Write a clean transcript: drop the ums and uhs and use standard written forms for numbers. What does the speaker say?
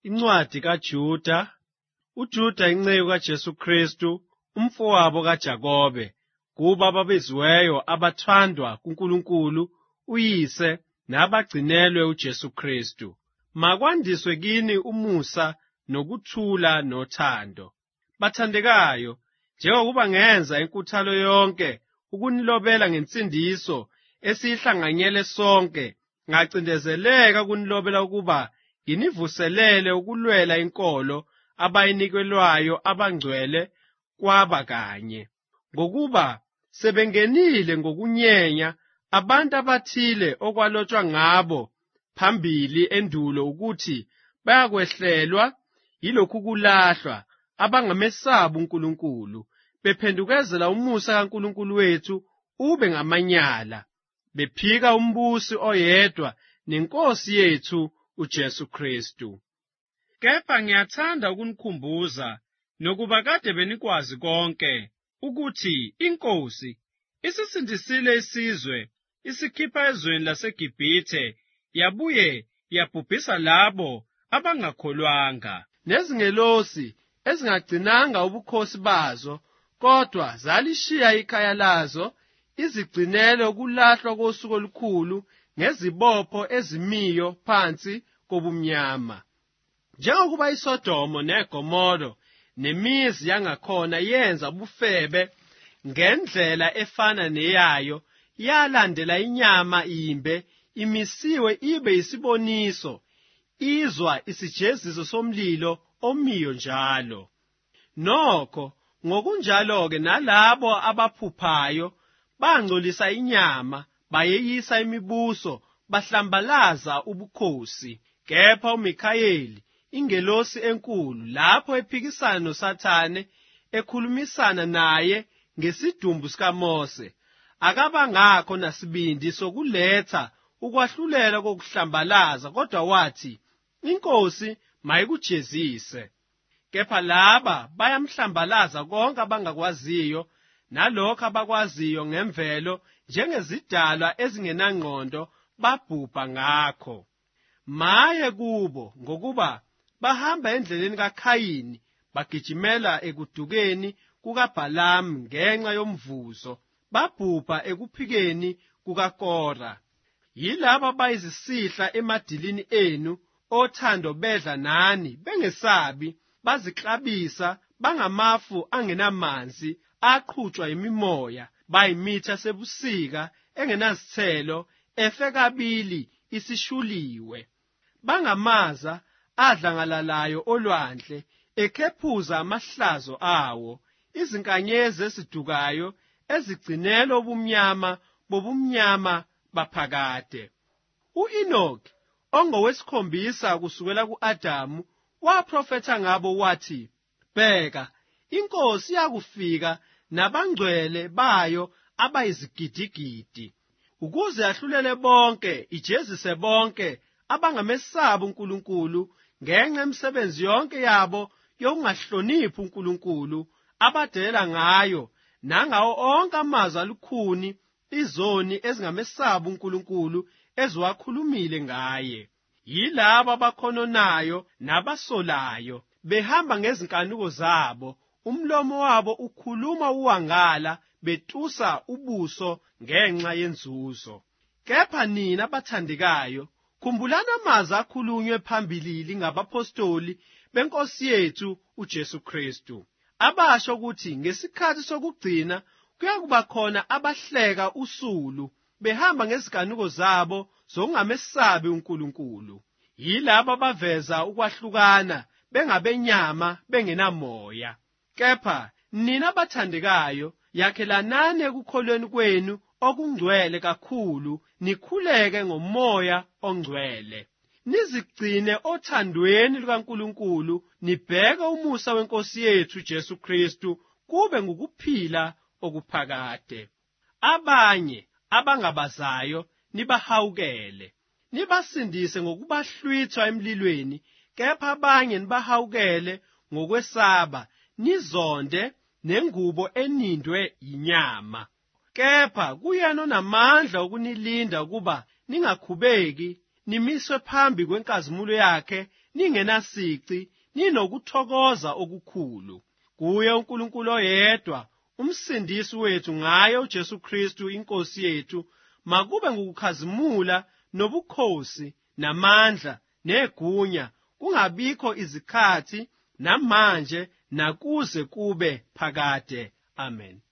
Incwadi kaJuda. uJuda inceku kaJesu Kristu, umfowabo kaJakobe, kuba ababeziweyo abathandwa kuNkulunkulu uYise nabagcinelwe uJesu Kristu. Makwandiswe kini umusa nokuthula nothando. Bathandekayo, njengokuba ngenza inkuthalo yonke ukunilobela ngensindiso esiyihlanganyele sonke, ngacindezeleka ukunilobela ukuba nginivuselele ukulwela inkolo abayinikelwayo abangcwele kwaba kanye, ngokuba sebengenile ngokunyenya abantu abathile okwalotshwa ngabo phambili endulo ukuthi bayakwehlelwa yilokhu kulahlwa, abangamesabi uNkulunkulu, bephendukezela umusa kaNkulunkulu wethu ube ngamanyala, bephika umbusi oyedwa neNkosi yethu uJesu Kristu. Kepha ngiyathanda ukunikhumbuza, nokuba kade benikwazi konke, ukuthi iNkosi isisindisile isizwe, isikhipha ezweni laseGibhithe, yabuye yabhubhisa labo abangakholwanga. Nezingelosi ezingagcinanga ubukhosi bazo, kodwa zalishiya ikhaya lazo, izigcinele ukulahlwa kosuku olukhulu ngezibopho ezimiyo phansi kobumnyama. Njengokuba iSodomo neGomoro nemizi yangakhona yenza ubufebe ngendlela efana neyayo, yalandela inyama imbe, imisiwe ibe isiboniso, izwa isijeziso somlilo omiyo njalo. Nokho ngokunjalo-ke nalabo abaphuphayo bangcolisa inyama, bayeyisa imibuso, bahlambalaza ubukhosi. Kepha uMikhayeli, ingelosi enkulu, lapho ephikisana noSathane, ekhulumisana naye ngesidumbu sikaMose, akabangakho nasibindi sokuletha ukwahlulela kokuhlambalaza, kodwa wathi, iNkosi mayikujezise. Kepha laba bayamhlambalaza konke abangakwaziyo, nalokho abakwaziyo ngemvelo, njengezidalwa ezingenangqondo, babhubha ngakho. Maye kubo, ngokuba bahamba endleleni kaKhayini, bagijimela ekudukeni kukaBhalamu ngenxa yomvuzo, babhubha ekuphikeni kukaKora. Yilaba bayizisihla emadilini enu, othando bedla nani, bengesabi, baziklabisa, bangamafu angenamanzi, aqhutshwa yimimoya, bayimitha sebusika engenazithelo, efe kabili isishuliwe. Bangamaza adlangalalayo olwandle, ekhephuza amahlazo awo, izinkanyezi ezidukayo, ezigcinela ubumnyama bobumnyama baphakade. U-Enoki, ongowesikhombisa kusukela ku-Adamu, waprofetha ngabo wathi, bheka, iNkosi yakufika nabangcwele bayo abayizigidigidi, ukuze yahlulele bonke, ijezise bonke abangamesabi uNkulunkulu ngenxa yemisebenzi yonke yabo yokungahloniphi uNkulunkulu, abadelela ngayo, nangawo onke amazwi alukhuni, izoni ezingamesabi uNkulunkulu eziwakhulumile ngaye. Yilabo abakhononayo nabasolayo, behamba ngezinkanuko zabo, umlomo wabo ukhuluma uwangala, betusa ubuso ngenxa yenzuzo. Kepha nina bathandekayo, khumbulani amazwi akhulunywe phambilini ngabapostoli beNkosi yethu uJesu Kristu, abasho ukuthi ngesikhathi sokugcina kuyakuba khona abahleka usulu, behamba ngezinkanuko zabo zokungamesabi uNkulunkulu. Yilabo abaveza ukwahlukana, bengabenyama, bengenamoya. Kepha nina bathandekayo, yakhelanani ekukholweni kwenu okungcwele kakhulu, nikhuleke ngoMoya oNgcwele. Nizigcine othandweni lukaNkulunkulu, nibheke umusa weNkosi yethu Jesu Kristu kube ngukuphila okuphakade. Abanye abangabazayo nibahawukele, nibasindise ngokubahlwitha emlilweni, kepha abanye nibahawukele ngokwesaba, nizonde nengubo enindwe yinyama. Kepha kuyena onamandla ukunilinda ukuba ningakhubeki, nimiswe phambi kwenkazimulo yakhe ningenasici, ninokuthokoza okukhulu. Kuye uNkulunkulu oyedwa, umsindisi wethu ngaye uJesu Kristu inkosi yethu, makube ngokukhazimula nobukhosi namandla negunya kungabikho izikhathi namanje nakuze kube phakade. Amen.